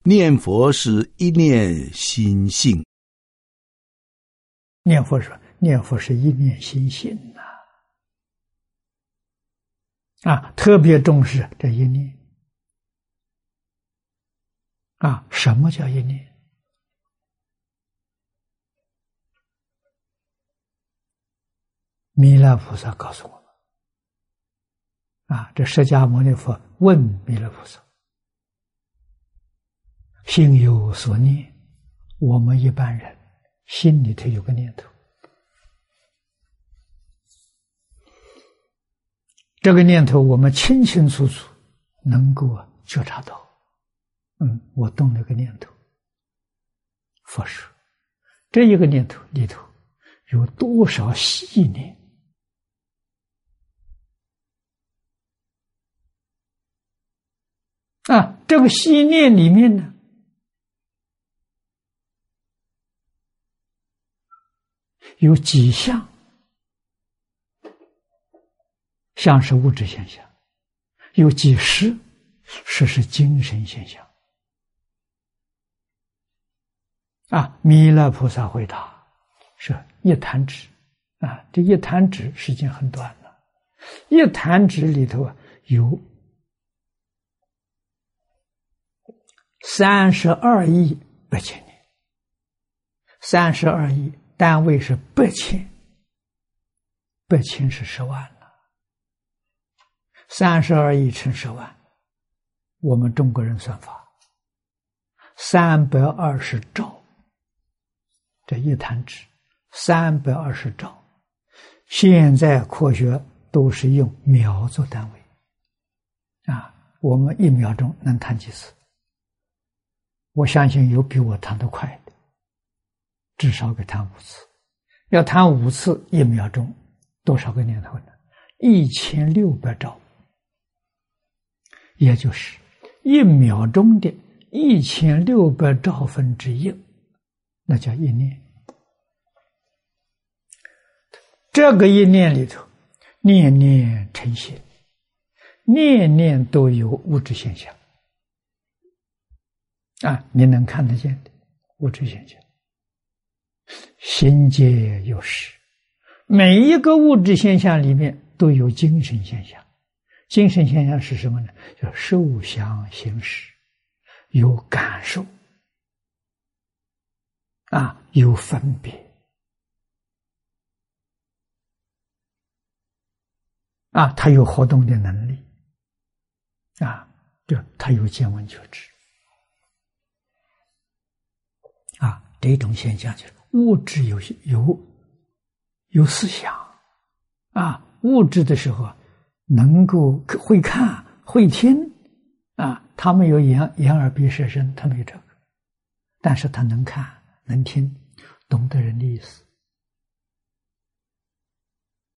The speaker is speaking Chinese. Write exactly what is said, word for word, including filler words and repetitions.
念佛是一念心性。 念佛说，念佛是一念心性呐、啊，啊，特别重视这一念。啊，什么叫一念？弥勒菩萨告诉我们，啊，这释迦牟尼佛问弥勒菩萨：心有所念，我们一般人心里头有个念头，这个念头我们清清楚楚能够觉察到。嗯，我动了个念头。佛说，这一个念头里头有多少细念？啊，这个细念里面呢，有几项，像是物质现象，有几十是是精神现象。啊，弥勒菩萨回答是一弹指。啊，这一弹指时间很短了，一弹指里头啊有三十二亿八千年，三十二亿单位是八千，八千是十万了，三十二亿乘十万，我们中国人算法，三百二十兆。这一弹指三百二十兆，现在科学都是用秒做单位啊，我们一秒钟能弹几次？我相信有比我弹得快的，至少给弹五次。要弹五次一秒钟，多少个念头呢？一千六百兆，也就是一秒钟的一千六百兆分之一。那叫一念。这个一念里头，念念成心，念念都有物质现象啊，你能看得见的物质现象。心界有识，每一个物质现象里面都有精神现象。精神现象是什么呢？叫受想行识，有感受。啊，有分别，啊，他有活动的能力，啊，就他有见闻觉知，啊，这种现象就是物质有有有思想，啊，物质的时候能够会看会听，啊，他们有眼眼耳鼻舌身，他没有这个，但是他能看。能听，懂得人的意思，